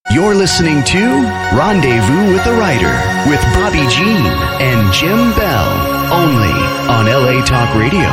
You're listening to Rendezvous with the Writer with Bobby Jean and Jim Bell, only on LA Talk Radio.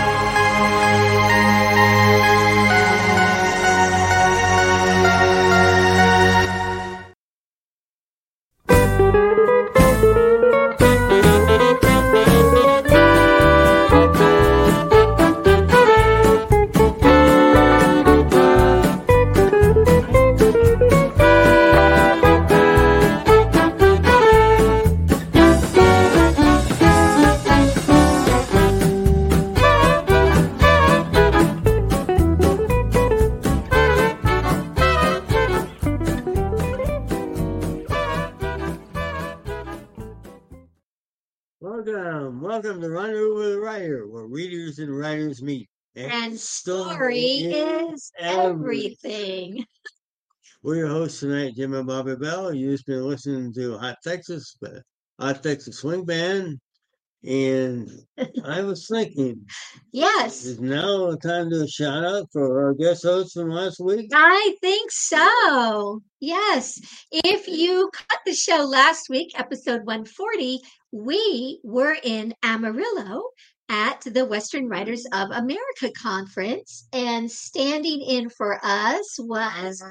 Welcome to Rendezvous with the Writer, where readers and writers meet. And story is everything. We're your hosts tonight, Jim and Bobby Bell. You've just been listening to Hot Texas Swing Band. And I was thinking, yes, is now time to shout out for our guest host from last week? I think so. Yes. If you caught the show last week, episode 140, we were in Amarillo at the Western Writers of America conference, and standing in for us was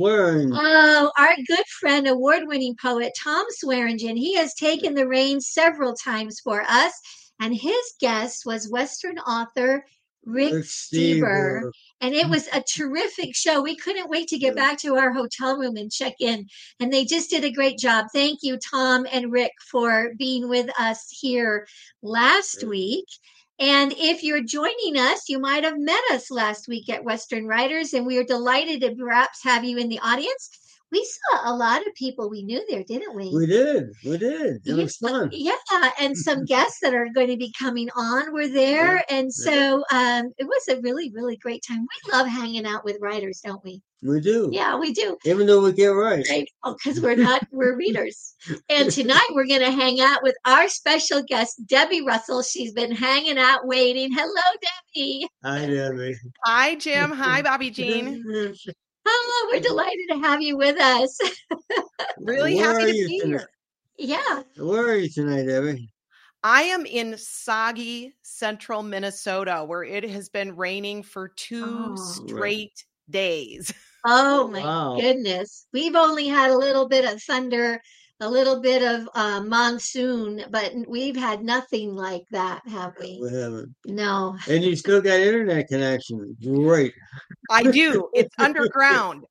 our good friend, award-winning poet Tom Swearingen. He has taken the reins several times for us, and his guest was Western author Rick Steber. And it was a terrific show. We couldn't wait to get back to our hotel room and check in. And they just did a great job. Thank you, Tom and Rick, for being with us here last week. And if you're joining us, you might have met us last week at Western Writers, and we are delighted to perhaps have you in the audience. We saw a lot of people we knew there, didn't we? We did. It was fun. Yeah, and some guests that are going to be coming on were there. Yeah. And so it was a really, really great time. We love hanging out with writers, don't we? We do. Yeah, we do. Even though we can't write. Right. Oh, because we're readers. And tonight we're going to hang out with our special guest, Debbie Russell. She's been hanging out waiting. Hello, Debbie. Hi, Debbie. Hi, Jim. Hi, Bobby Jean. Oh, we're delighted to have you with us. Really happy to be here. Yeah. Where are you tonight, Debbie? I am in soggy central Minnesota, where it has been raining for two straight days. Oh, my goodness. We've only had a little bit of thunder, a little bit of monsoon, but we've had nothing like that, have we? We haven't. No. And you still got internet connection. Great. I do. It's underground.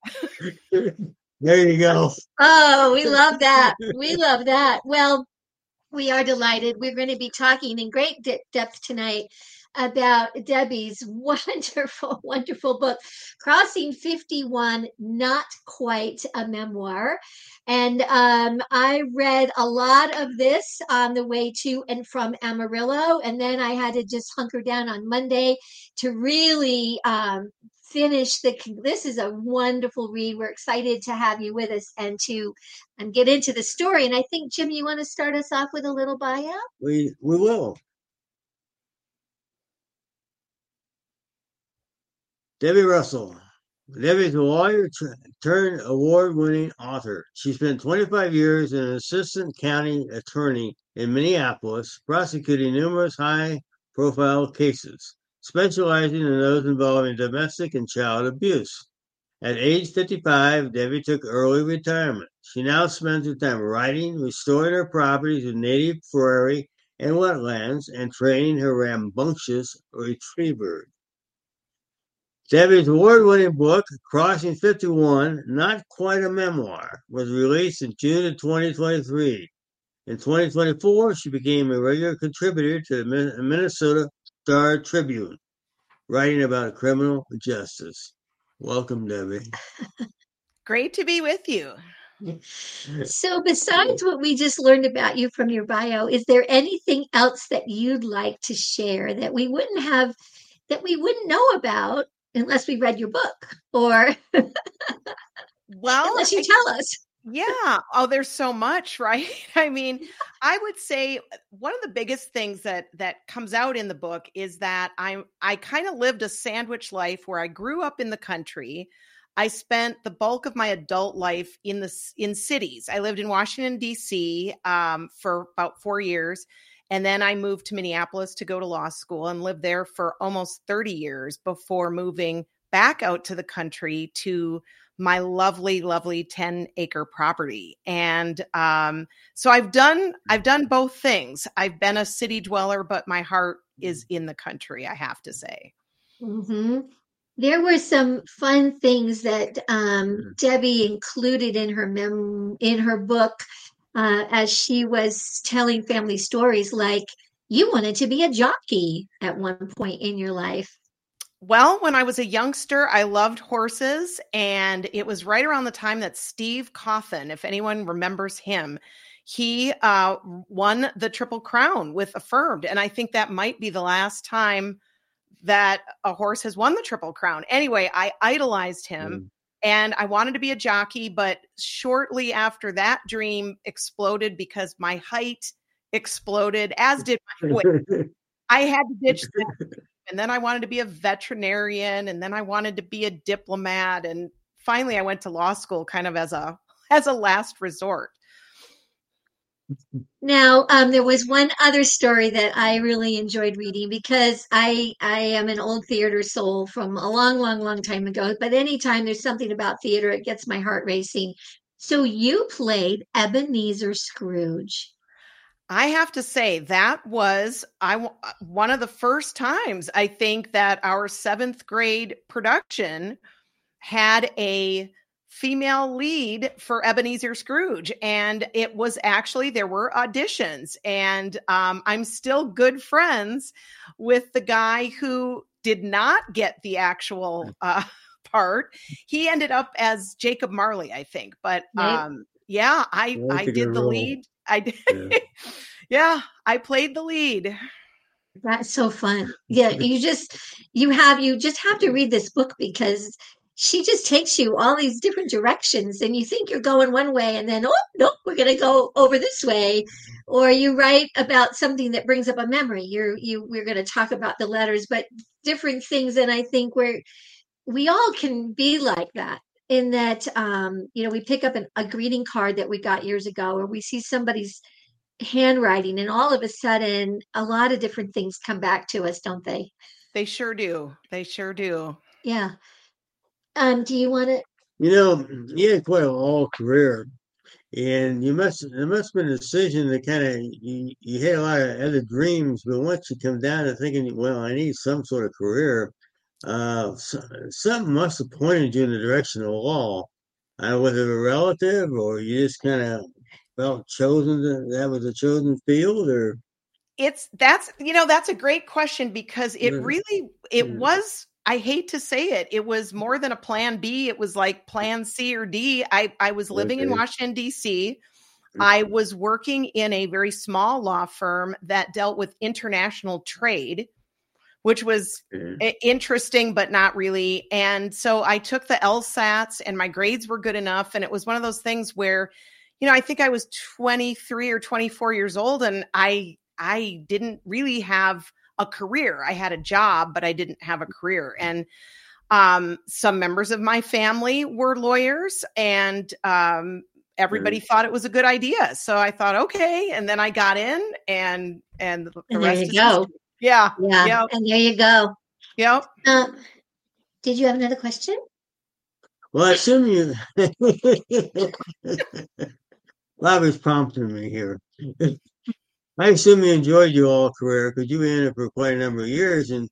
There you go. Oh, we love that. We love that. Well, we are delighted. We're going to be talking in great depth tonight about Debbie's wonderful, wonderful book, Crossing 51, Not Quite a Memoir. And I read a lot of this on the way to and from Amarillo, and then I had to just hunker down on Monday to really finish this is a wonderful read. We're excited to have you with us and get into the story. And I think, Jim, you want to start us off with a little bio? We will. Debbie Russell. Debbie's a lawyer turned award-winning author. She spent 25 years as an assistant county attorney in Minneapolis, prosecuting numerous high-profile cases, specializing in those involving domestic and child abuse. At age 55, Debbie took early retirement. She now spends her time writing, restoring her properties in native prairie and wetlands, and training her rambunctious retriever. Debbie's award-winning book, Crossing 51, Not Quite a Memoir, was released in June of 2023. In 2024, she became a regular contributor to the Minnesota Star Tribune, writing about criminal justice. Welcome, Debbie. Great to be with you. So besides what we just learned about you from your bio, is there anything else that you'd like to share that we wouldn't know about unless we read your book, or unless you tell us? Yeah. Oh, there's so much, right? I mean, I would say one of the biggest things that comes out in the book is that I kind of lived a sandwich life where I grew up in the country. I spent the bulk of my adult life in cities. I lived in Washington, D.C. For about 4 years. And then I moved to Minneapolis to go to law school and lived there for almost 30 years before moving back out to the country to my lovely, lovely 10-acre property. And so I've done both things. I've been a city dweller, but my heart is in the country, I have to say. Mm-hmm. There were some fun things that Debbie included in her book as she was telling family stories, like you wanted to be a jockey at one point in your life. Well, when I was a youngster, I loved horses, and it was right around the time that Steve Coffin, if anyone remembers him, he won the Triple Crown with Affirmed. And I think that might be the last time that a horse has won the Triple Crown. Anyway, I idolized him and I wanted to be a jockey, but shortly after that dream exploded because my height exploded, as did my weight. I had to ditch that. And then I wanted to be a veterinarian, and then I wanted to be a diplomat. And finally I went to law school kind of as a last resort. Now, there was one other story that I really enjoyed reading because I am an old theater soul from a long, long, long time ago. But anytime there's something about theater, it gets my heart racing. So you played Ebenezer Scrooge. I have to say that was one of the first times I think that our 7th grade production had a female lead for Ebenezer Scrooge. And it was actually, there were auditions, and I'm still good friends with the guy who did not get the actual part. He ended up as Jacob Marley, I think. But yeah, I did the lead. I did. Yeah, I played the lead. That's so fun. Yeah, you just have to read this book because she just takes you all these different directions, and you think you're going one way, and then, oh, nope, we're going to go over this way. Or you write about something that brings up a memory. We're going to talk about the letters, but different things. And I think we all can be like that, in that, we pick up a greeting card that we got years ago, or we see somebody's handwriting, and all of a sudden a lot of different things come back to us, don't they? They sure do. Yeah. Do you want to? You had quite a long career, and there must have been a decision that kind of you had a lot of other dreams, but once you come down to thinking, well, I need some sort of career, something must have pointed you in the direction of law. Whether a relative or you just kind of felt that was a chosen field, or that's a great question, because it was, I hate to say it, it was more than a plan B. It was like plan C or D. I was living in Washington, D.C. I was working in a very small law firm that dealt with international trade, which was interesting, but not really. And so I took the LSATs, and my grades were good enough. And it was one of those things where, I think I was 23 or 24 years old, and I didn't really have a career. I had a job, but I didn't have a career. And some members of my family were lawyers, and everybody thought it was a good idea. So I thought, okay. And then I got in, and the rest is history. Yeah. Yep. And there you go. Yep. Did you have another question? Well, I assume you. Bobby's prompting me here. I assume you enjoyed your law career, because you were in it for quite a number of years, and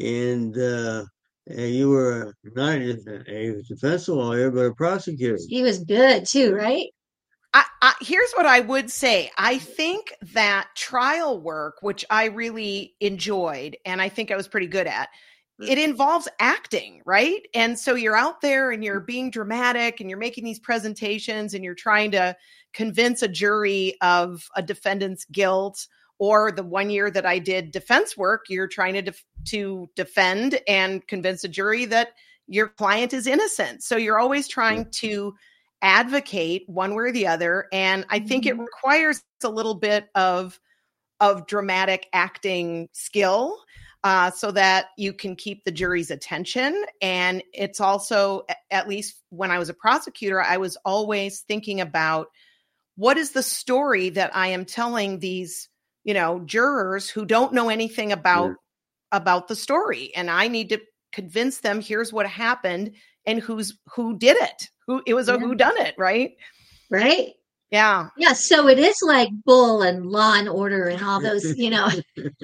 you were not a defense lawyer, but a prosecutor. He was good too, right? Here's what I would say. I think that trial work, which I really enjoyed, and I think I was pretty good at, it involves acting, right? And so you're out there and you're being dramatic, and you're making these presentations, and you're trying to convince a jury of a defendant's guilt. Or the 1 year that I did defense work, you're trying to defend and convince a jury that your client is innocent. So you're always trying to advocate one way or the other. And I think it requires a little bit of dramatic acting skill. so that you can keep the jury's attention. And it's also, at least when I was a prosecutor, I was always thinking about what is the story that I am telling these, jurors who don't know anything about the story. And I need to convince them, here's what happened and who did it. It was a whodunit, right? Right. Yeah. Yeah. So it is like Bull and Law and Order and all those, Absolutely.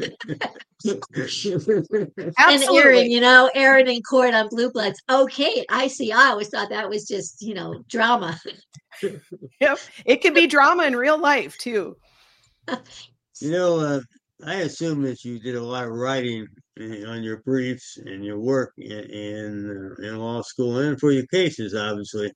And Aaron in court on Blue Bloods. Okay. I see. I always thought that was just, drama. Yep. It can be drama in real life too. I assume that you did a lot of writing on your briefs and your work in law school and for your cases, obviously.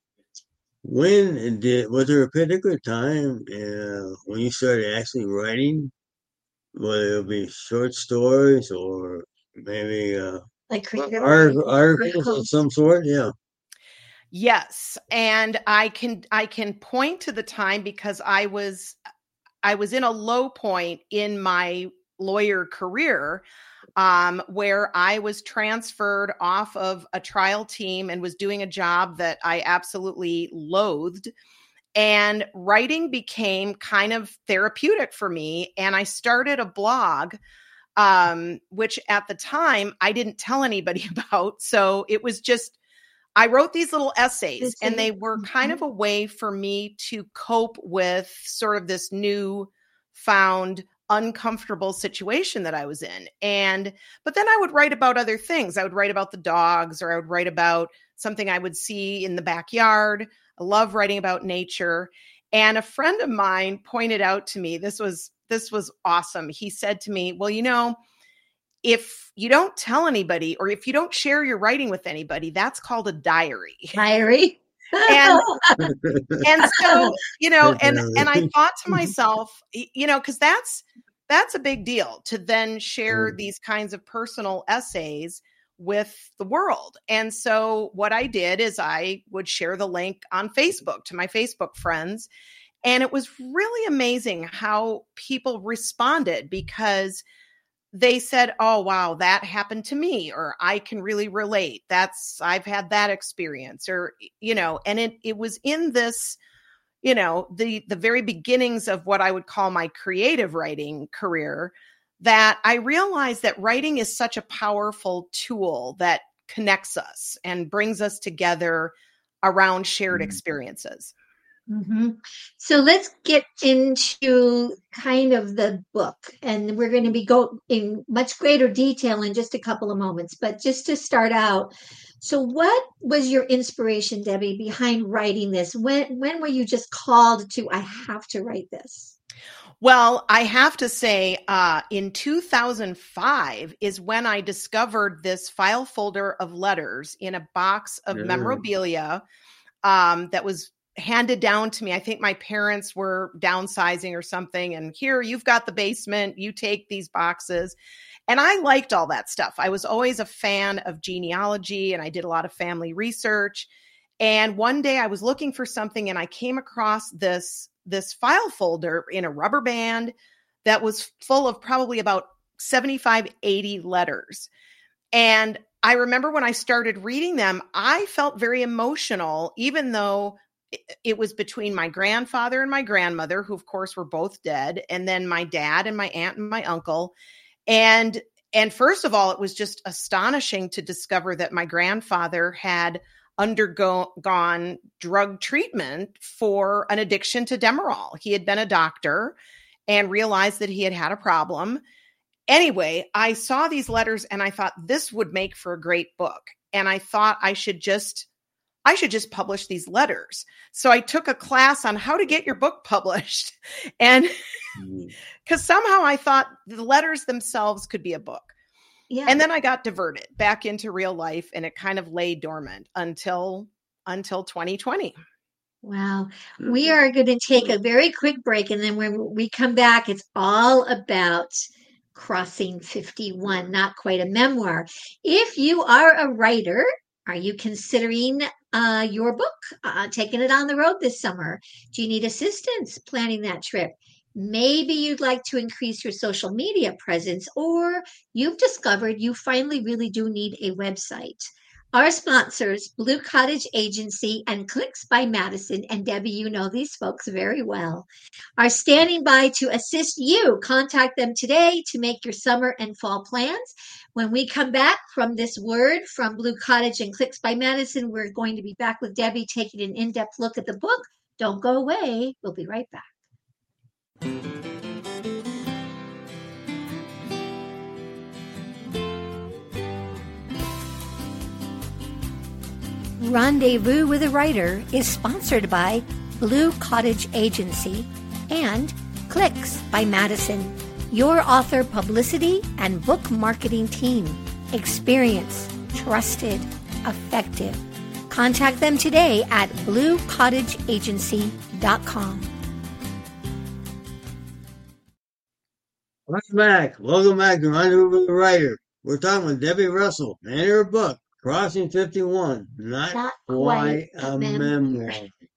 Was there a particular time when you started actually writing, whether it be short stories or maybe like creative articles of some sort? Yeah. Yes, and I can point to the time because I was in a low point in my lawyer career, where I was transferred off of a trial team and was doing a job that I absolutely loathed. And writing became kind of therapeutic for me. And I started a blog, which at the time I didn't tell anybody about. So it was just, I wrote these little essays and they were kind of a way for me to cope with sort of this new found uncomfortable situation that I was in. But then I would write about other things. I would write about the dogs, or I would write about something I would see in the backyard. I love writing about nature. And a friend of mine pointed out to me, this was awesome. He said to me, well, if you don't tell anybody, or if you don't share your writing with anybody, that's called a diary. Diary. And so, and I thought to myself, because that's a big deal to then share these kinds of personal essays with the world. And so what I did is I would share the link on Facebook to my Facebook friends. And it was really amazing how people responded, because they said, oh, wow, that happened to me, or I can really relate. I've had that experience, or, and it was in this, the very beginnings of what I would call my creative writing career, that I realized that writing is such a powerful tool that connects us and brings us together around shared experiences. Mm-hmm. So let's get into kind of the book, and we're going to be go in much greater detail in just a couple of moments. But just to start out, so what was your inspiration, Debbie, behind writing this? When were you just called to, I have to write this? Well, I have to say, in 2005 is when I discovered this file folder of letters in a box of memorabilia that was handed down to me. I think my parents were downsizing or something. And here, you've got the basement, you take these boxes. And I liked all that stuff. I was always a fan of genealogy, and I did a lot of family research. And one day I was looking for something and I came across this file folder in a rubber band that was full of probably about 75, 80 letters. And I remember when I started reading them, I felt very emotional, even though it was between my grandfather and my grandmother, who of course were both dead, and then my dad and my aunt and my uncle. And first of all, it was just astonishing to discover that my grandfather had undergone drug treatment for an addiction to Demerol. He had been a doctor and realized that he had had a problem. Anyway, I saw these letters and I thought this would make for a great book. And I thought I should just publish these letters. So I took a class on how to get your book published. And because somehow I thought the letters themselves could be a book. Yeah. And then I got diverted back into real life, and it kind of lay dormant until 2020. Wow. We are going to take a very quick break. And then when we come back, it's all about Crossing 51, not quite a memoir. If you are a writer, are you considering your book, taking it on the road this summer? Do you need assistance planning that trip? Maybe you'd like to increase your social media presence, or you've discovered you finally really do need a website. Our sponsors, Blue Cottage Agency and Clicks by Madison, and Debbie, you know these folks very well, are standing by to assist you. Contact them today to make your summer and fall plans. When we come back from this word from Blue Cottage and Clicks by Madison, we're going to be back with Debbie taking an in-depth look at the book. Don't go away. We'll be right back. Rendezvous with a Writer is sponsored by Blue Cottage Agency and Clicks by Madison, your author publicity and book marketing team. Experienced, trusted, effective. Contact them today at bluecottageagency.com. Welcome back to Rendezvous with a Writer. We're talking with Debbie Russell and her book, Crossing 51, not quite a memoir.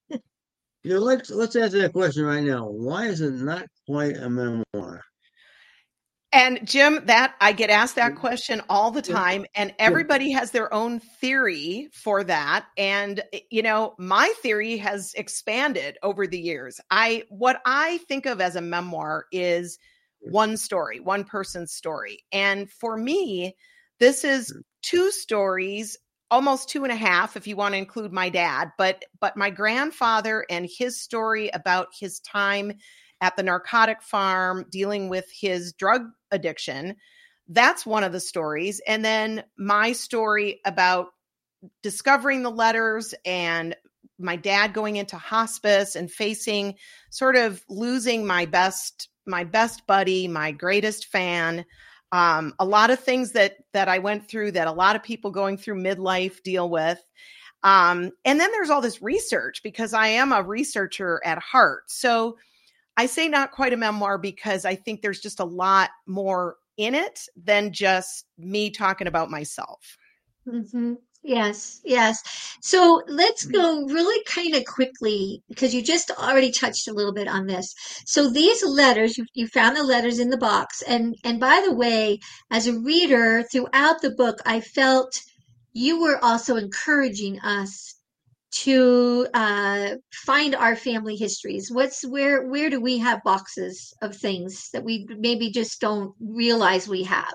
Let's answer that question right now. Why is it not quite a memoir? And Jim, that I get asked that question all the time, and everybody has their own theory for that. And my theory has expanded over the years. What I think of as a memoir is one story, one person's story. And for me, this is two stories, almost 2.5, if you want to include my dad, but my grandfather and his story about his time at the narcotic farm, dealing with his drug addiction. That's one of the stories. And then my story about discovering the letters and my dad going into hospice and facing sort of losing my best buddy, my greatest fan. A lot of things that I went through that a lot of people going through midlife deal with. And then there's all this research, because I am a researcher at heart. So I say not quite a memoir because I think there's just a lot more in it than just me talking about myself. Mm-hmm. Yes. So let's go really kind of quickly, because you just already touched a little bit on this. So these letters, you found the letters in the box. And by the way, as a reader throughout the book, I felt you were also encouraging us to find our family histories. Where do we have boxes of things that we maybe just don't realize we have?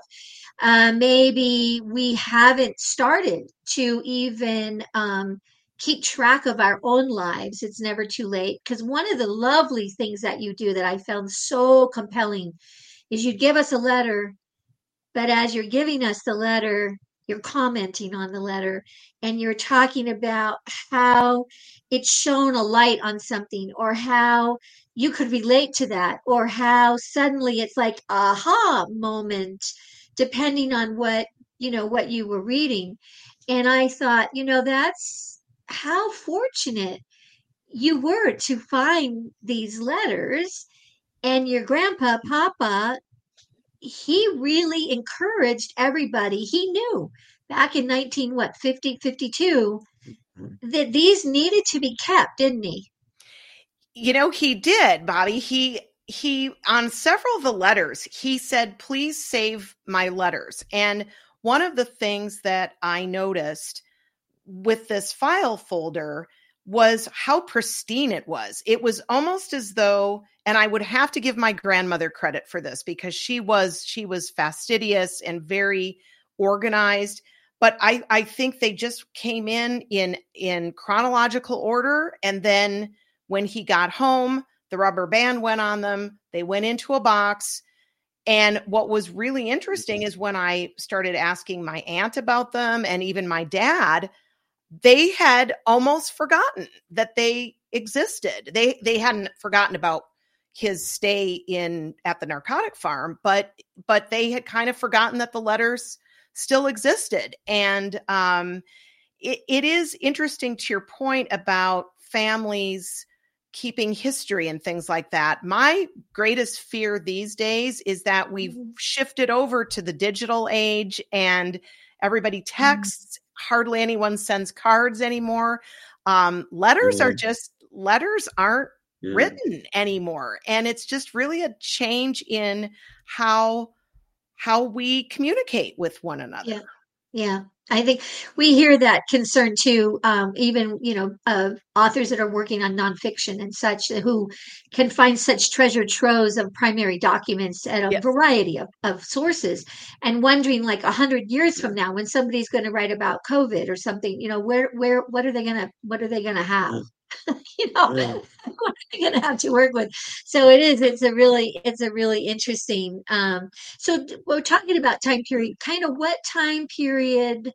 Maybe we haven't started to even keep track of our own lives. It's never too late. Because one of the lovely things that you do that I found so compelling is you give us a letter, but as you're giving us the letter, you're commenting on the letter, and you're talking about how it's shown a light on something, or how you could relate to that, or how suddenly it's like aha moment, depending on what you were reading. And I thought, that's how fortunate you were to find these letters. And your grandpa, Papa, he really encouraged everybody. He knew back in 52 that these needed to be kept, didn't he? He did, Bobby. He on several of the letters, he said, please save my letters. And one of the things that I noticed with this file folder was how pristine it was. It was almost as though, and I would have to give my grandmother credit for this, because she was fastidious and very organized. But I think they just came in chronological order. And then when he got home, the rubber band went on them. They went into a box. And what was really interesting is when I started asking my aunt about them, and even my dad, they had almost forgotten that they existed. They hadn't forgotten about his stay at the narcotic farm, but they had kind of forgotten that the letters still existed. And it is interesting to your point about families keeping history and things like that. My greatest fear these days is that we've shifted over to the digital age, and everybody texts. Hardly anyone sends cards anymore. Letters aren't written anymore. And it's just really a change in how we communicate with one another. Yeah. Yeah. I think we hear that concern too, even, authors that are working on nonfiction and such who can find such treasure troves of primary documents at a variety of sources, and wondering like 100 years from now when somebody's going to write about COVID or something, what are they going to have? What are they going to have to work with? So it's a really interesting, so we're talking about time period, kind of what time period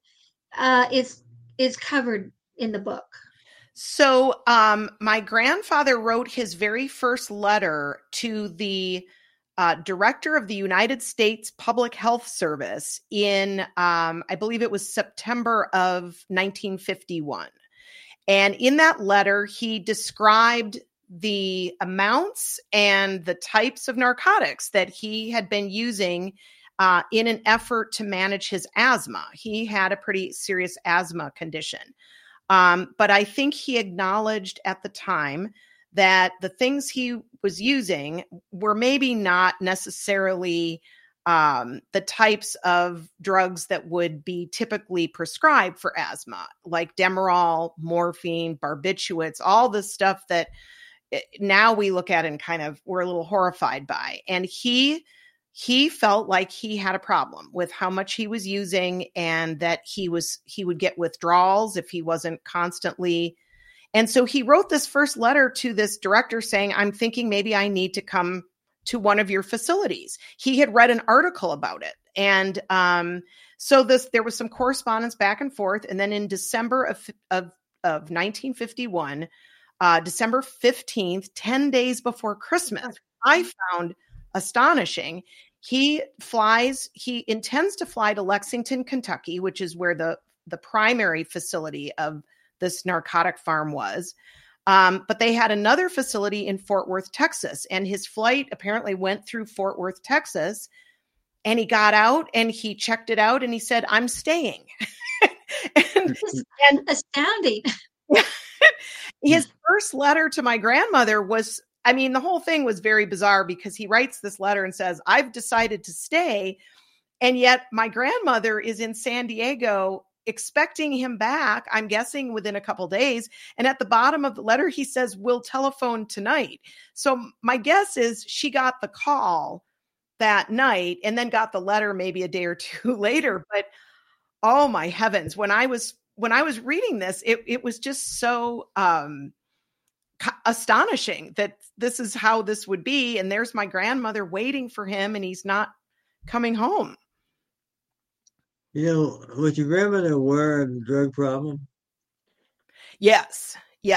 is covered in the book? So my grandfather wrote his very first letter to the director of the United States Public Health Service in, I believe it was September of 1951. And in that letter, he described the amounts and the types of narcotics that he had been using in an effort to manage his asthma. He had a pretty serious asthma condition. But I think he acknowledged at the time that the things he was using were maybe not necessarily the types of drugs that would be typically prescribed for asthma, like Demerol, morphine, barbiturates, all this stuff that now we look at and kind of we're a little horrified by. And he felt like he had a problem with how much he was using, and that he would get withdrawals if he wasn't constantly. And so he wrote this first letter to this director saying, I'm thinking maybe I need to come to one of your facilities. He had read an article about it. And so there was some correspondence back and forth. And then in December of 1951, December 15th, 10 days before Christmas, I found astonishing. He intends to fly to Lexington, Kentucky, which is where the primary facility of this narcotic farm was. But they had another facility in Fort Worth, Texas, and his flight apparently went through Fort Worth, Texas, and he got out and he checked it out and he said, I'm staying. and astounding. His first letter to my grandmother was, the whole thing was very bizarre because he writes this letter and says, I've decided to stay. And yet my grandmother is in San Diego expecting him back, I'm guessing within a couple days. And at the bottom of the letter, he says, we'll telephone tonight. So my guess is she got the call that night and then got the letter maybe a day or two later. But oh my heavens, when I was reading this, it was just so astonishing that this is how this would be. And there's my grandmother waiting for him and he's not coming home. Was your grandmother aware of the drug problem? Yes.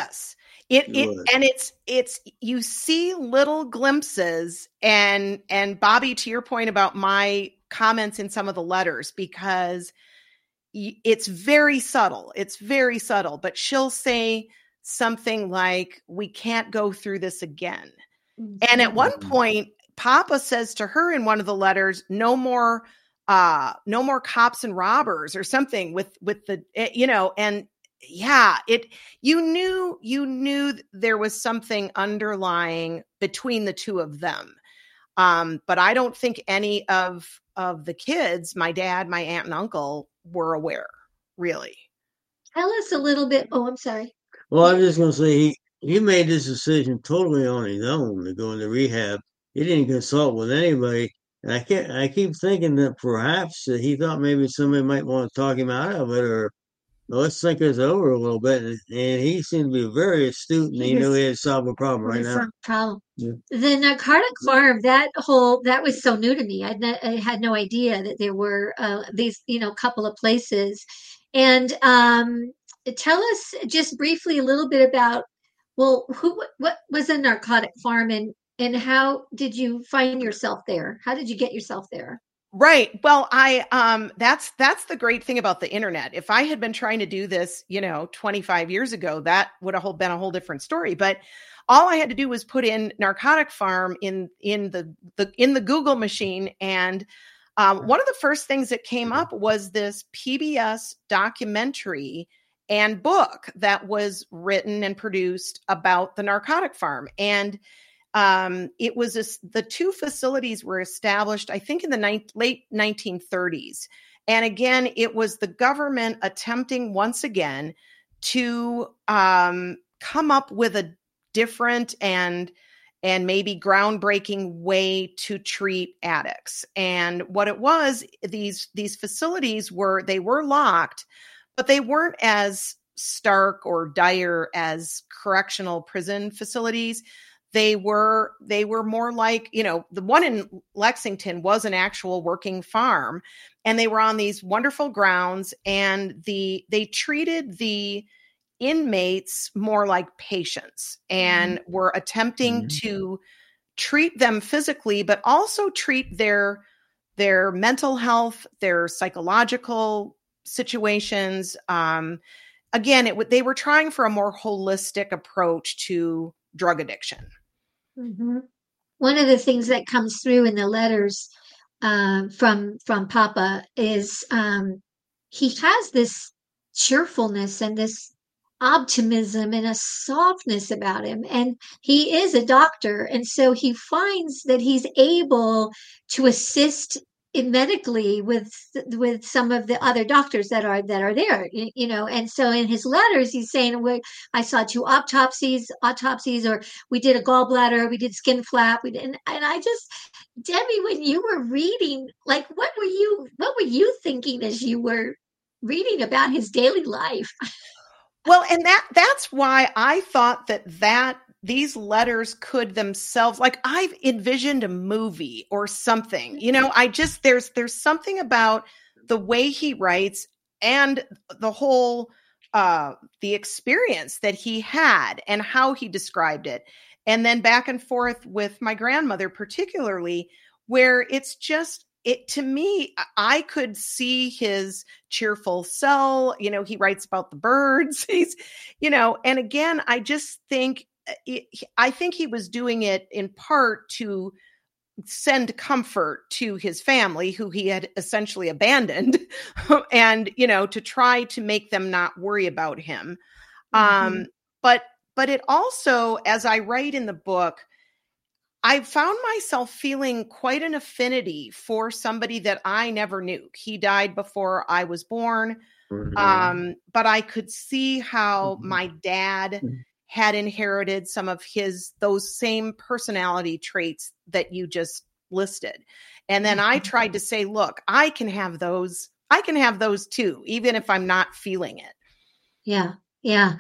It's you see little glimpses, and Bobby, to your point about my comments in some of the letters, because it's very subtle, but she'll say something like, we can't go through this again. Mm-hmm. And at one point, Papa says to her in one of the letters, no more cops and robbers or something with the, and yeah, you knew there was something underlying between the two of them. But I don't think any of the kids, my dad, my aunt and uncle, were aware, really. Tell us a little bit. Oh, I'm sorry. Well, I'm just going to say he made this decision totally on his own to go into rehab. He didn't consult with anybody. And I keep thinking that perhaps he thought maybe somebody might want to talk him out of it, or let's think this over a little bit. And he seemed to be very astute, and he knew he had to solve a problem right now. Problem. Yeah. The narcotic farm, that was so new to me. I had no idea that there were these, couple of places. And tell us just briefly a little bit about, what was a narcotic farm, and how did you find yourself there? How did you get yourself there? Right. Well, that's the great thing about the internet. If I had been trying to do this, 25 years ago, that would have been a whole different story. But all I had to do was put in narcotic farm in the Google machine. And one of the first things that came up was this PBS documentary and book that was written and produced about the narcotic farm. And it was the two facilities were established, I think, in the late 1930s. And again, it was the government attempting once again to come up with a different and maybe groundbreaking way to treat addicts. And what it was, these facilities were locked, but they weren't as stark or dire as correctional prison facilities. They were more like, the one in Lexington was an actual working farm, and they were on these wonderful grounds, and they treated the inmates more like patients and were attempting to treat them physically, but also treat their mental health, their psychological situations. Again, they were trying for a more holistic approach to drug addiction. Mm-hmm. One of the things that comes through in the letters from Papa is he has this cheerfulness and this optimism and a softness about him, and he is a doctor, and so he finds that he's able to assist medically with some of the other doctors that are there, and so in his letters he's saying, I saw 2 autopsies, or we did a gallbladder, we did skin flap, and I just, Debbie, when you were reading, like, what were you thinking as you were reading about his daily life? Well, and that's why I thought that these letters could themselves, like, I've envisioned a movie or something, there's something about the way he writes and the whole, the experience that he had and how he described it. And then back and forth with my grandmother, particularly, where it's just, to me, I could see his cheerful cell. He writes about the birds. He's, and again, I just think, I think he was doing it in part to send comfort to his family, who he had essentially abandoned, and, to try to make them not worry about him. But it also, as I write in the book, I found myself feeling quite an affinity for somebody that I never knew. He died before I was born, but I could see how my dad had inherited some of those same personality traits that you just listed. And then I tried to say, look, I can have those too, even if I'm not feeling it. Yeah. Yeah.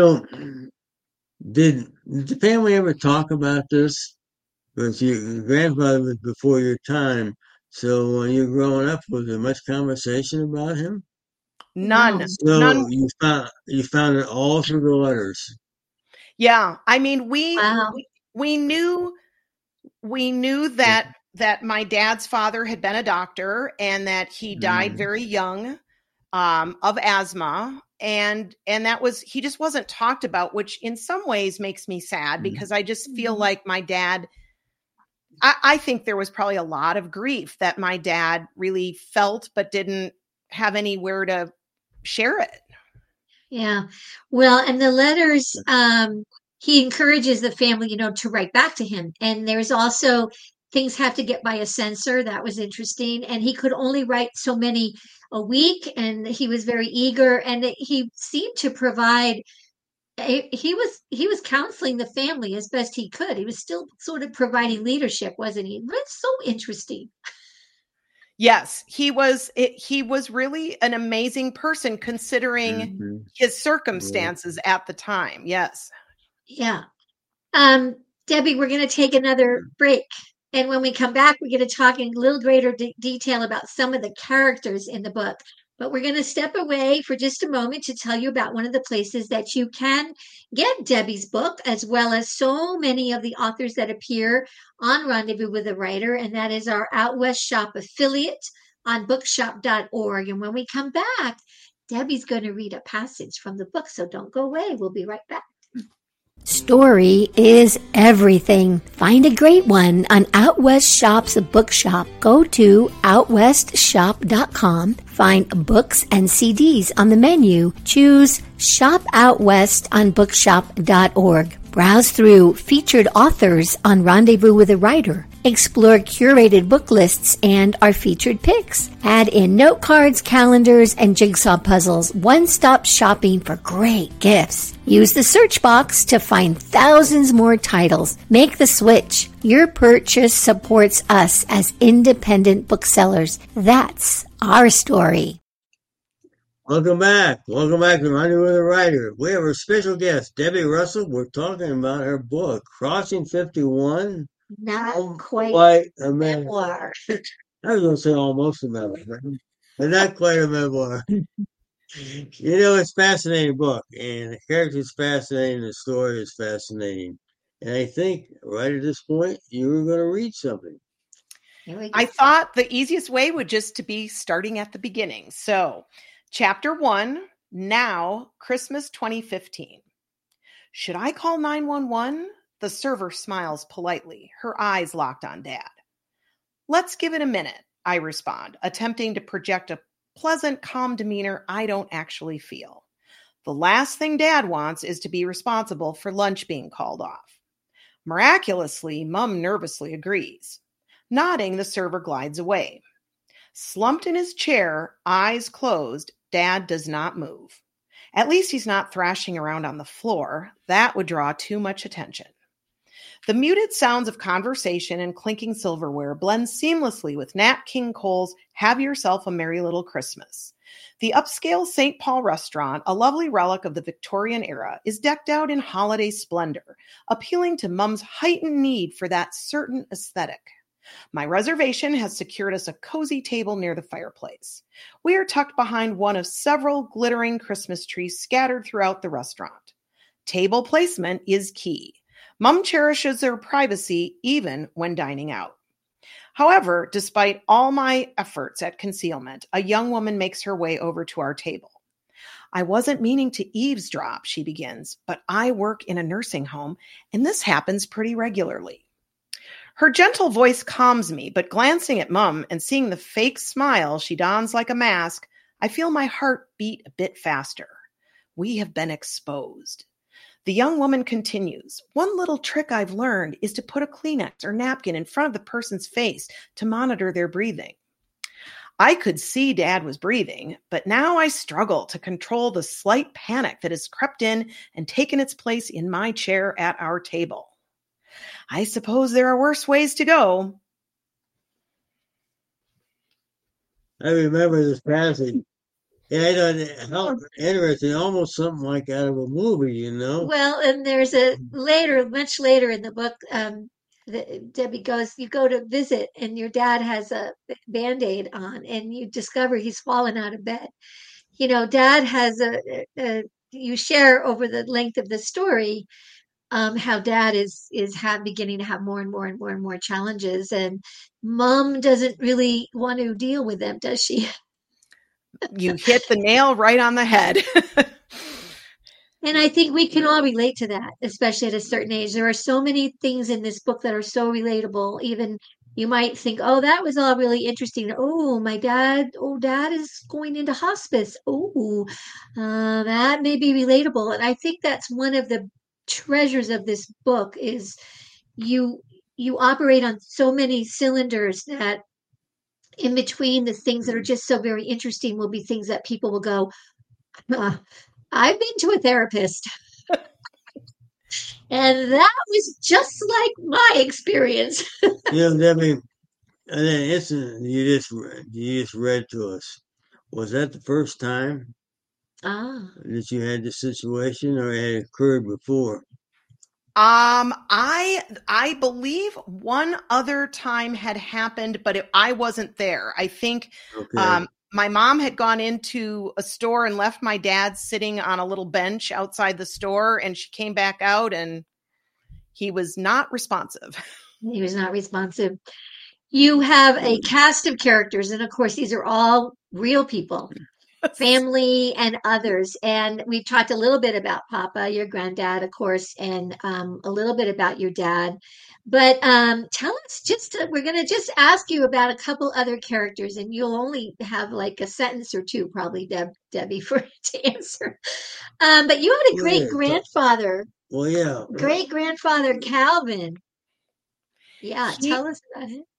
Did the family ever talk about this? Because your grandfather was before your time. So when you were growing up, was there much conversation about him? None. So None. You found it all through the letters. Yeah. I mean, we knew that my dad's father had been a doctor and that he died very young of asthma. And he just wasn't talked about, which in some ways makes me sad, because I just feel like my dad, I think there was probably a lot of grief that my dad really felt, but didn't have anywhere to share it. Yeah. Well, and the letters, he encourages the family, to write back to him. And there's also things have to get by a censor. That was interesting. And he could only write so many a week. And he was very eager, and he seemed to provide, he was counseling the family as best he could. He was still sort of providing leadership, wasn't he? That's so interesting. Yes, he was really an amazing person, considering his circumstances at the time. Yes. Yeah. Debbie, we're going to take another break. And when we come back, we're going to talk in a little greater detail about some of the characters in the book. But we're going to step away for just a moment to tell you about one of the places that you can get Debbie's book, as well as so many of the authors that appear on Rendezvous with a Writer, and that is our Out West Shop affiliate on bookshop.org. And when we come back, Debbie's going to read a passage from the book, so don't go away. We'll be right back. Story is everything. Find a great one on Out West Shop's bookshop. Go to outwestshop.com. Find books and CDs on the menu. Choose Shop Out West on bookshop.org. Browse through featured authors on Rendezvous with a Writer. Explore curated book lists and our featured picks. Add in note cards, calendars, and jigsaw puzzles. One-stop shopping for great gifts. Use the search box to find thousands more titles. Make the switch. Your purchase supports us as independent booksellers. That's our story. Welcome back. Welcome back to Rendezvous with a Writer. We have our special guest, Debbie Russell. We're talking about her book, Crossing 51. Not quite a memoir. I was going to say almost a memoir, but not quite a memoir. It's a fascinating book, and the character's fascinating, the story is fascinating. And I think right at this point, you were going to read something. I thought the easiest way would just to be starting at the beginning. So, Chapter 1, now, Christmas 2015. Should I call 911? The server smiles politely, her eyes locked on Dad. Let's give it a minute, I respond, attempting to project a pleasant, calm demeanor I don't actually feel. The last thing Dad wants is to be responsible for lunch being called off. Miraculously, Mum nervously agrees. Nodding, the server glides away. Slumped in his chair, eyes closed, Dad does not move. At least he's not thrashing around on the floor. That would draw too much attention. The muted sounds of conversation and clinking silverware blend seamlessly with Nat King Cole's Have Yourself a Merry Little Christmas. The upscale St. Paul restaurant, a lovely relic of the Victorian era, is decked out in holiday splendor, appealing to Mum's heightened need for that certain aesthetic. My reservation has secured us a cozy table near the fireplace. We are tucked behind one of several glittering Christmas trees scattered throughout the restaurant. Table placement is key. Mum cherishes her privacy even when dining out. However, despite all my efforts at concealment, a young woman makes her way over to our table. I wasn't meaning to eavesdrop, she begins, but I work in a nursing home, and this happens pretty regularly. Her gentle voice calms me, but glancing at Mum and seeing the fake smile she dons like a mask, I feel my heart beat a bit faster. We have been exposed. The young woman continues, one little trick I've learned is to put a Kleenex or napkin in front of the person's face to monitor their breathing. I could see Dad was breathing, but now I struggle to control the slight panic that has crept in and taken its place in my chair at our table. I suppose there are worse ways to go. I remember this passage. And I thought, how interesting, almost something like out of a movie, Well, and there's much later in the book, Debbie goes, you go to visit and your dad has a Band-Aid on and you discover he's fallen out of bed. Dad has you share over the length of the story, how Dad is beginning to have more and more and more and more challenges, and Mom doesn't really want to deal with them, does she? You hit the nail right on the head. And I think we can all relate to that, especially at a certain age. There are so many things in this book that are so relatable. Even you might think, oh, that was all really interesting. Oh, Dad is going into hospice. Oh, that may be relatable. And I think that's one of the treasures of this book is you operate on so many cylinders that in between the things that are just so very interesting will be things that people will go, I've been to a therapist. And that was just like my experience. Debbie, and that incident you just read to us, was that the first time that you had this situation, or it had occurred before? I believe one other time had happened, but I wasn't there. I think my mom had gone into a store and left my dad sitting on a little bench outside the store, and she came back out and he was not responsive. He was not responsive. You have a cast of characters, and of course, these are all real people. family and others. And we've talked a little bit about Papa, your granddad, of course, and a little bit about your dad. But tell us we're going to just ask you about a couple other characters, and you'll only have like a sentence or two, probably, Debbie, for to answer. But you had a great grandfather. Well, yeah. Great grandfather Calvin. Yeah, tell us about him.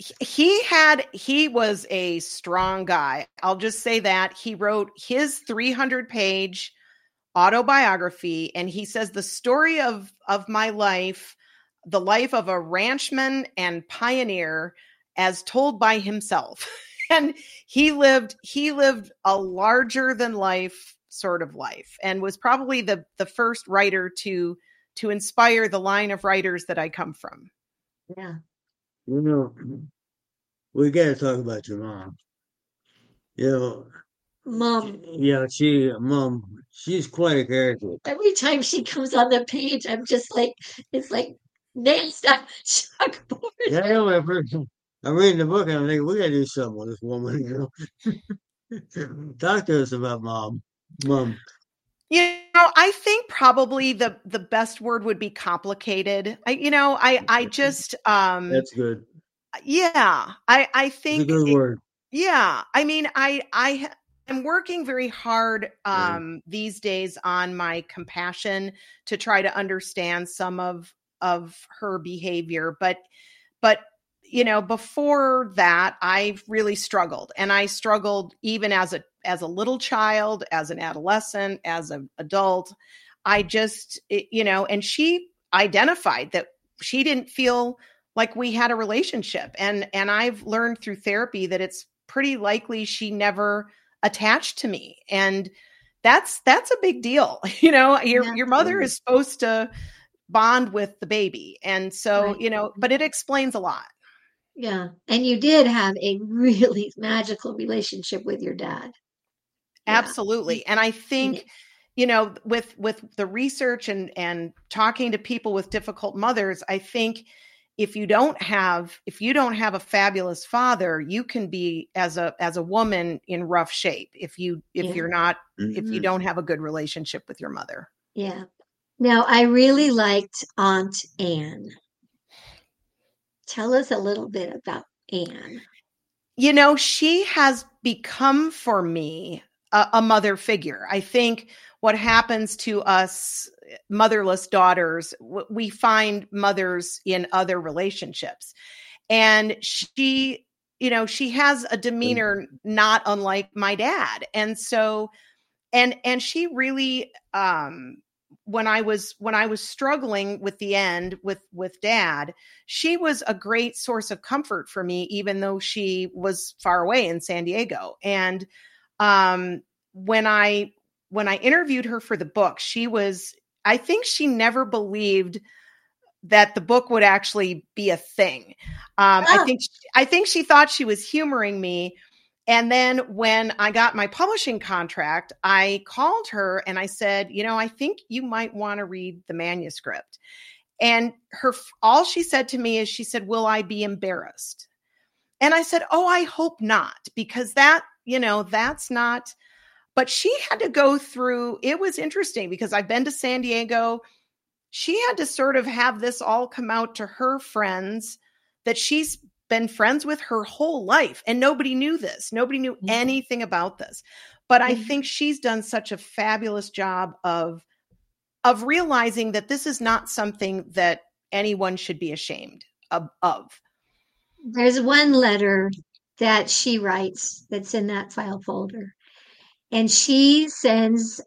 He was a strong guy. I'll just say that. He wrote his 300-page autobiography, and he says the story of my life, the life of a ranchman and pioneer as told by himself. And he lived a larger than life sort of life, and was probably the first writer to inspire the line of writers that I come from. Yeah. You know, we got to talk about your mom. You know, Mom. Yeah, she's quite a character. Every time she comes on the page, I'm just like, it's like nails on chalkboard. Yeah, I know. I'm reading the book and I'm thinking, we got to do something with this woman, you know. Talk to us about Mom. You know, I think probably the best word would be complicated. I just That's good. Yeah, I think it's a good word. Yeah, I mean, I'm working very hard these days on my compassion to try to understand some of her behavior, but you know, before that, I've really struggled, and I struggled even as a little child, as an adolescent, as an adult. I just, you know, and she identified that she didn't feel like we had a relationship, and I've learned through therapy that it's pretty likely she never attached to me, and that's a big deal. You know, your mother is supposed to bond with the baby, and so right. You know, but it explains a lot. Yeah. And you did have a really magical relationship with your dad. Absolutely. And I think, you know, with the research and talking to people with difficult mothers, I think if you don't have a fabulous father, you can be as a woman in rough shape if you're not, if you don't have a good relationship with your mother. Yeah. Now, I really liked Aunt Anne. Tell us a little bit about Anne. You know, she has become for me a mother figure. I think what happens to us motherless daughters, we find mothers in other relationships. And she, you know, she has a demeanor not unlike my dad. And so, and she really, when I was struggling with the end with dad, she was a great source of comfort for me, even though she was far away in San Diego. And when I interviewed her for the book, I think she never believed that the book would actually be a thing. I think she thought she was humoring me. And then when I got my publishing contract, I called her and I said, you know, I think you might want to read the manuscript. And all she said to me is, she said, will I be embarrassed? And I said, oh, I hope not, because that, you know, that's not, but she had to go through, it was interesting because I've been to San Diego. She had to sort of have this all come out to her friends that she's been friends with her whole life. And nobody knew this. Nobody knew anything about this. But I think she's done such a fabulous job of realizing that this is not something that anyone should be ashamed of. There's one letter that she writes that's in that file folder. And she sends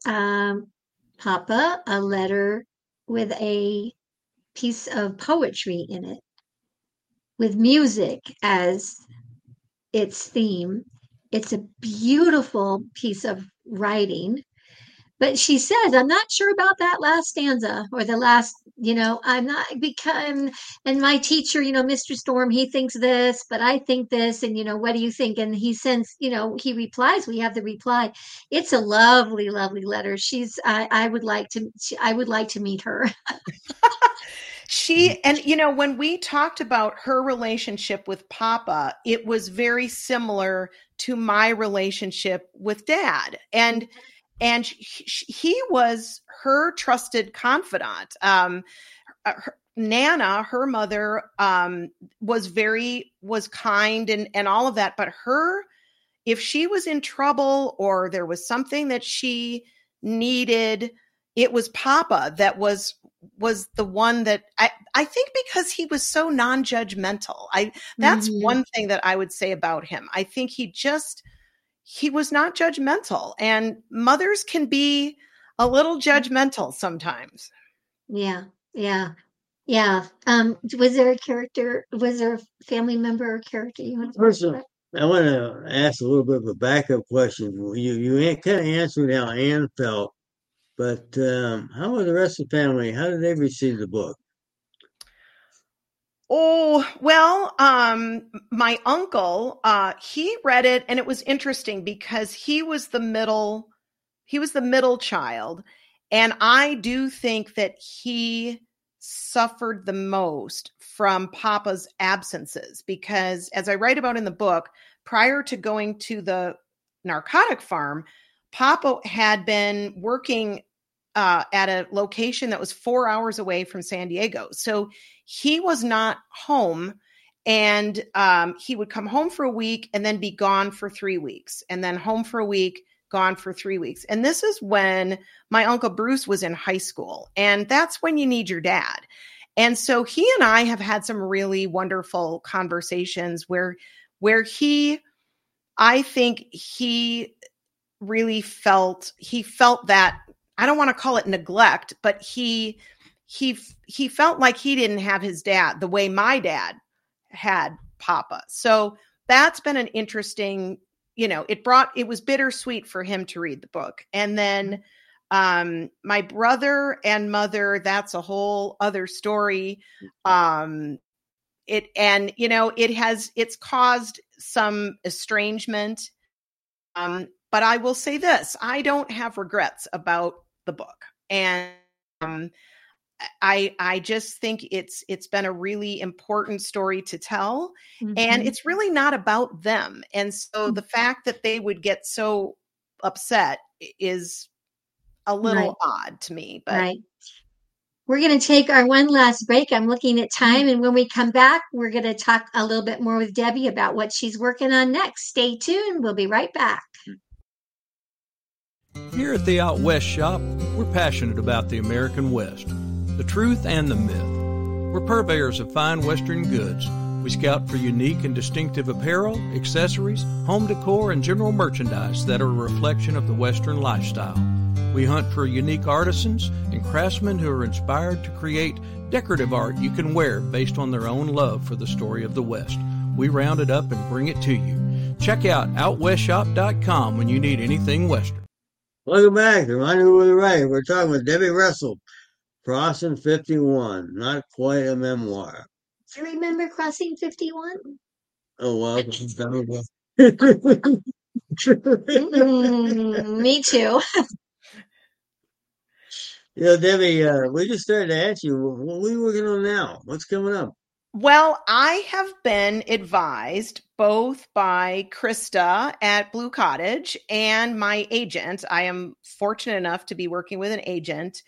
Papa a letter with a piece of poetry in it, with music as its theme. It's a beautiful piece of writing. But she says, I'm not sure about that last stanza or the last, you know, I'm not, because, and my teacher, you know, Mr. Storm, he thinks this, but I think this, and, you know, what do you think? And he sends, you know, he replies, we have the reply. It's a lovely, lovely letter. I would like to meet her. And when we talked about her relationship with Papa, it was very similar to my relationship with Dad. And he was her trusted confidant. Nana, her mother, was kind and all of that. But if she was in trouble or there was something that she needed, it was Papa that was the one that I think, because he was so non-judgmental. That's one thing that I would say about him. I think he was not judgmental, and mothers can be a little judgmental sometimes. Yeah. Was there a family member or character you want to First, I want to ask a little bit of a backup question. You kind of answered how Anne felt, but how about the rest of the family? How did they receive the book? Oh, well, my uncle, he read it, and it was interesting because he was the middle child. And I do think that he suffered the most from Papa's absences, because, as I write about in the book, prior to going to the narcotic farm, Papa had been working at a location that was 4 hours away from San Diego. So he was not home, and he would come home for a week and then be gone for 3 weeks, and then home for a week, gone for 3 weeks. And this is when my Uncle Bruce was in high school, and that's when you need your dad. And so he and I have had some really wonderful conversations where I think he really felt that, I don't want to call it neglect, but he felt like he didn't have his dad the way my dad had Papa. So that's been an interesting, it was bittersweet for him to read the book. And then my brother and mother, that's a whole other story. It's caused some estrangement. But I will say this, I don't have regrets about the book. And I just think it's been a really important story to tell. And it's really not about them. And so the fact that they would get so upset is a little odd to me. But we're going to take our one last break. I'm looking at time. And when we come back, we're going to talk a little bit more with Debbie about what she's working on next. Stay tuned. We'll be right back. Here at the Out West Shop, we're passionate about the American West, the truth and the myth. We're purveyors of fine Western goods. We scout for unique and distinctive apparel, accessories, home decor, and general merchandise that are a reflection of the Western lifestyle. We hunt for unique artisans and craftsmen who are inspired to create decorative art you can wear based on their own love for the story of the West. We round it up and bring it to you. Check out OutWestShop.com when you need anything Western. Welcome back to Rendezvous with the Writer. We're talking with Debbie Russell, Crossing 51, not quite a memoir. Do you remember Crossing 51? Oh, well. Me too. Debbie, we just started to ask you, what are you working on now? What's coming up? Well, I have been advised both by Krista at Blue Cottage and my agent. I am fortunate enough to be working with an agent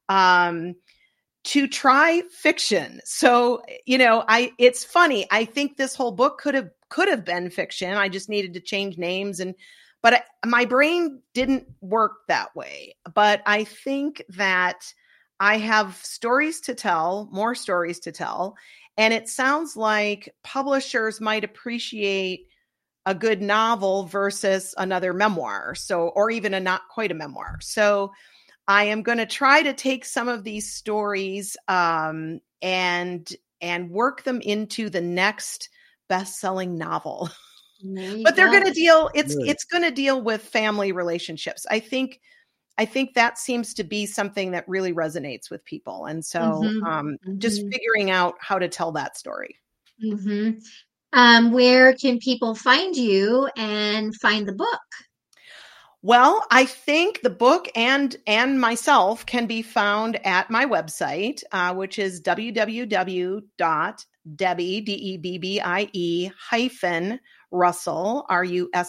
to try fiction. So, it's funny. I think this whole book could have been fiction. I just needed to change names, but my brain didn't work that way. But I think that I have stories to tell, more stories to tell. And it sounds like publishers might appreciate a good novel versus another memoir. Or even a not quite a memoir. So I am going to try to take some of these stories and work them into the next best-selling novel. But they're going to deal. It's going to deal with family relationships. I think that seems to be something that really resonates with people. And so just figuring out how to tell that story. Where can people find you and find the book? Well, I think the book and myself can be found at my website, which is www.debbie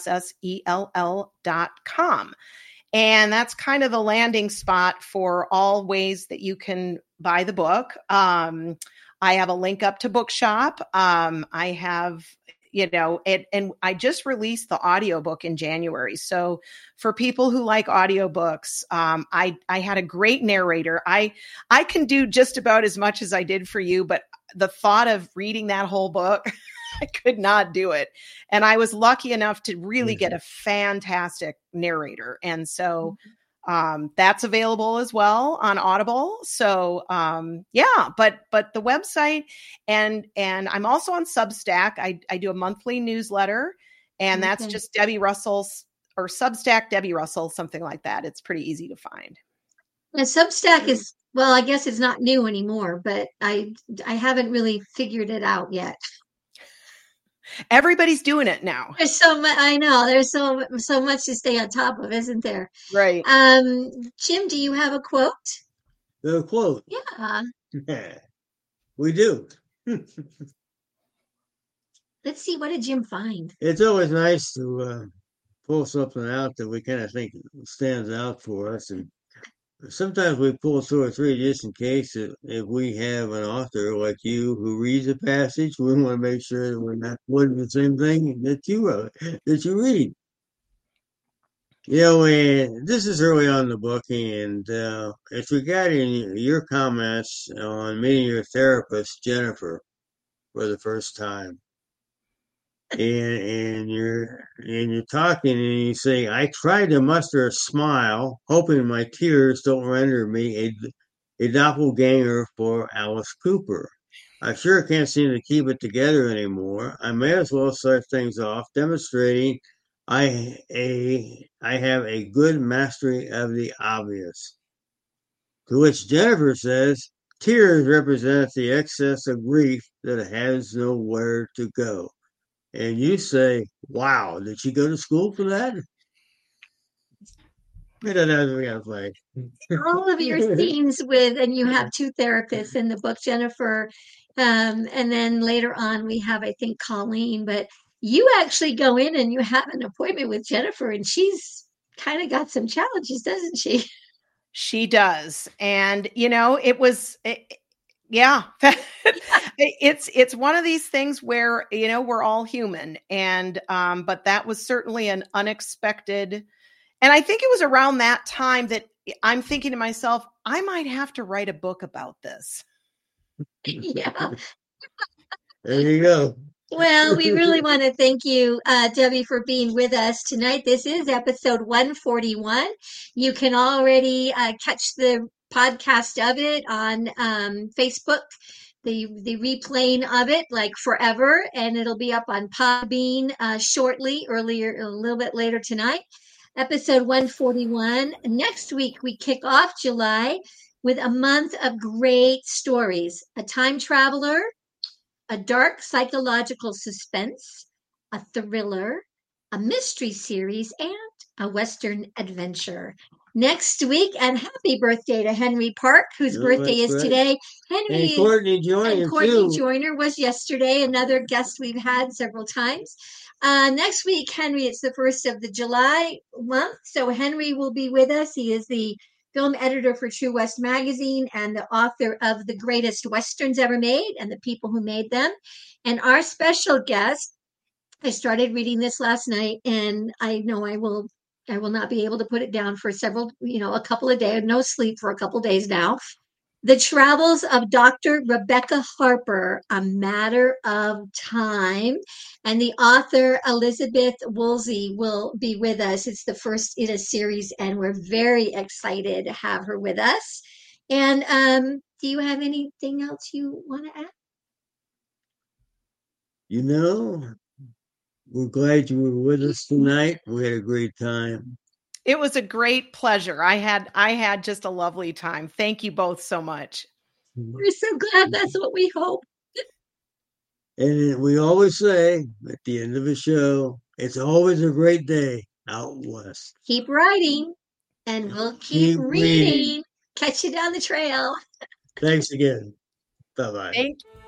Russell.com. And that's kind of the landing spot for all ways that you can buy the book. I have a link up to Bookshop. I have, and I just released the audiobook in January. So for people who like audiobooks, I had a great narrator. I can do just about as much as I did for you, but the thought of reading that whole book, I could not do it. And I was lucky enough to really get a fantastic narrator. And so that's available as well on Audible. So but the website and I'm also on Substack. I do a monthly newsletter, and that's just Debbie Russell's or Substack Debbie Russell, something like that. It's pretty easy to find. And Substack is, well, I guess it's not new anymore, but I haven't really figured it out yet. Everybody's doing it now. There's so much. I know there's so much to stay on top of, isn't there? Right. Jim, do you have a quote? The quote. Yeah. We do. Let's see. What did Jim find? It's always nice to pull something out that we kind of think stands out for us, and sometimes we pull two or three just in case if we have an author like you who reads a passage, we want to make sure that we're not quoting the same thing that you wrote, that you read. And this is early on in the book, and it's regarding your comments on meeting your therapist, Jennifer, for the first time. And you're talking and you say, I tried to muster a smile, hoping my tears don't render me a doppelganger for Alice Cooper. I sure can't seem to keep it together anymore. I may as well start things off demonstrating I have a good mastery of the obvious. To which Jennifer says, tears represent the excess of grief that has nowhere to go. And you say, wow, did she go to school for that? I don't know if we got to play. All of your scenes and you have two therapists in the book, Jennifer. And then later on, we have, I think, Colleen. But you actually go in and you have an appointment with Jennifer, and she's kind of got some challenges, doesn't she? She does. And, yeah, it's one of these things where, we're all human. And, but that was certainly an unexpected. And I think it was around that time that I'm thinking to myself, I might have to write a book about this. Yeah. There you go. Well, we really want to thank you, Debbie, for being with us tonight. This is episode 141. You can already catch the podcast of it on Facebook, the replaying of it like forever, and it'll be up on Podbean shortly, a little bit later tonight. Episode 141. Next week, we kick off July with a month of great stories. A time traveler, a dark psychological suspense, a thriller, a mystery series, and a Western adventure. Next week, and happy birthday to Henry Park, whose birthday is today. Henry and Courtney Joyner was yesterday, another guest we've had several times. Next week, Henry, it's the 1st of the July month, so Henry will be with us. He is the film editor for True West Magazine and the author of The Greatest Westerns Ever Made and the People Who Made Them. And our special guest, I started reading this last night, and I know I will not be able to put it down for a couple of days, no sleep for a couple of days now. The Travels of Dr. Rebecca Harper, A Matter of Time. And the author, Elizabeth Woolsey, will be with us. It's the first in a series, and we're very excited to have her with us. And do you have anything else you want to add? We're glad you were with us tonight. We had a great time. It was a great pleasure. I had just a lovely time. Thank you both so much. We're so glad. That's what we hope. And we always say at the end of a show, it's always a great day out west. Keep writing, and we'll keep reading. Catch you down the trail. Thanks again. Bye-bye. Thank